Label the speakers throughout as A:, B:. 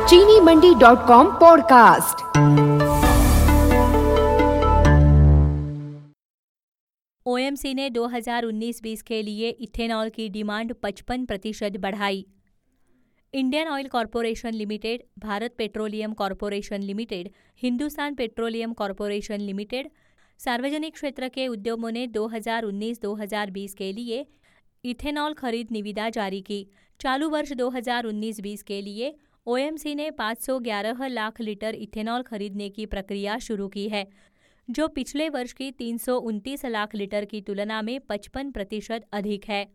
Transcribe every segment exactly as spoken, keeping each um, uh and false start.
A: चीनी Mandi dot com podcast.
B: OMC ने दो हज़ार उन्नीस बीस के लिए इथेनॉल की डिमांड पचपन प्रतिशत बढ़ाई। Indian Oil Corporation Limited, Bharat Petroleum Corporation Limited, Hindustan Petroleum Corporation Limited, सार्वजनिक क्षेत्र के उद्यमों ने दो हज़ार उन्नीस दो हज़ार बीस के लिए इथेनॉल खरीद निविदा जारी की। चालू वर्ष दो हज़ार उन्नीस बीस के लिए ओएमसी ने पाँच सौ ग्यारह लाख लीटर इथेनॉल खरीदने की प्रक्रिया शुरू की है, जो पिछले वर्ष की तीन सौ उनतीस लाख लीटर की तुलना में पचपन प्रतिशत अधिक है।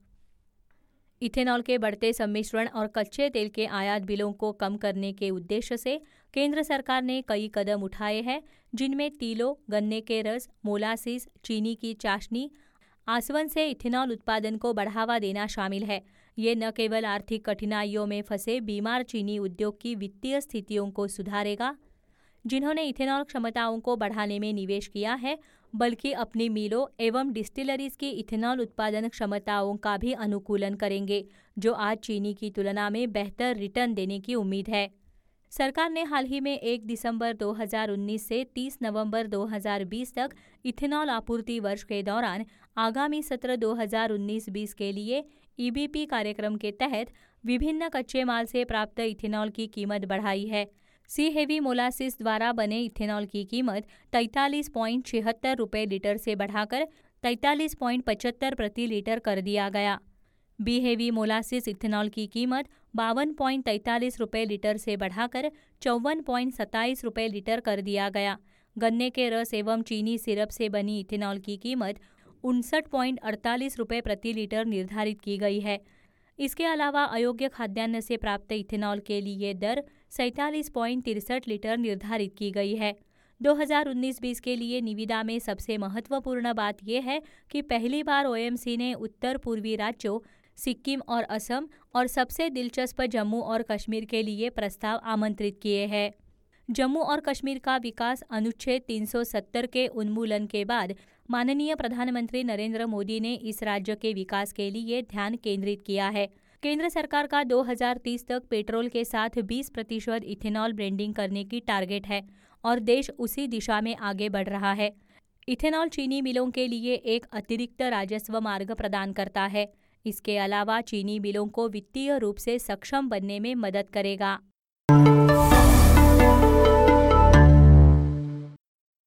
B: इथेनॉल के बढ़ते सम्मिश्रण और कच्चे तेल के आयात बिलों को कम करने के उद्देश्य से केंद्र सरकार ने कई कदम उठाए हैं, जिनमें तिलों, गन्ने के रस, मोलासिस, चीनी की चाशनी, आसवन से इथेनॉल उत्पादन को बढ़ावा देना शामिल है। ये न केवल आर्थिक कठिनाइयों में फंसे बीमार चीनी उद्योग की वित्तीय स्थितियों को सुधारेगा, जिन्होंने इथेनॉल क्षमताओं को बढ़ाने में निवेश किया है, बल्कि अपनी मिलों एवं डिस्टिलरीज की इथेनॉल उत्पादन क्षमताओं का भी अनुकूलन करेंगे, जो आज चीनी की तुलना में बेहतर रिटर्न देने की उम्मीद है। सरकार ने हाल ही में एक दिसंबर दो हज़ार उन्नीस से तीस नवंबर दो हज़ार बीस तक इथेनॉल आपूर्ति वर्ष के दौरान आगामी सत्र दो हज़ार उन्नीस बीस के लिए ईबीपी कार्यक्रम के तहत विभिन्न कच्चे माल से प्राप्त इथेनॉल की कीमत बढ़ाई है। सी हेवी मोलासिस द्वारा बने इथेनॉल की कीमत तैंतालीस पॉइंट छिहत्तर रुपये लीटर से बढ़ाकर तैंतालीस पॉइंट पचहत्तर प्रति लीटर कर दिया गया। बी हेवी मोलासिस इथेनॉल की कीमत बावन पॉइंट तैंतालीस रुपये लीटर से बढ़ाकर चौवन पॉइंट सत्ताईस रुपये लीटर कर दिया गया। गन्ने के रस एवं चीनी सिरप से बनी इथेनॉल की कीमत उनसठ पॉइंट अड़तालीस रुपये प्रति लीटर निर्धारित की गई है। इसके अलावा अयोग्य खाद्यान्न से प्राप्त इथेनॉल के लिए दर सैंतालीस पॉइंट तिरसठ लीटर निर्धारित की गई है। दो हज़ार उन्नीस बीस के लिए निविदा में सबसे महत्वपूर्ण बात यह है कि पहली बार ओएमसी ने उत्तर पूर्वी राज्यों सिक्किम और असम और सबसे दिलचस्प जम्मू और कश्मीर के लिए प्रस्ताव आमंत्रित किए हैं। जम्मू और कश्मीर का विकास अनुच्छेद तीन सौ सत्तर के उन्मूलन के बाद माननीय प्रधानमंत्री नरेंद्र मोदी ने इस राज्य के विकास के लिए ध्यान केंद्रित किया है। केंद्र सरकार का दो हज़ार तीस तक पेट्रोल के साथ बीस प्रतिशत इथेनॉल ब्लेंडिंग करने की टारगेट है और देश उसी दिशा में आगे बढ़ रहा है। इथेनॉल चीनी मिलों के लिए एक अतिरिक्त राजस्व मार्ग प्रदान करता है। इसके अलावा चीनी मिलों को वित्तीय रूप से सक्षम बनने में मदद करेगा।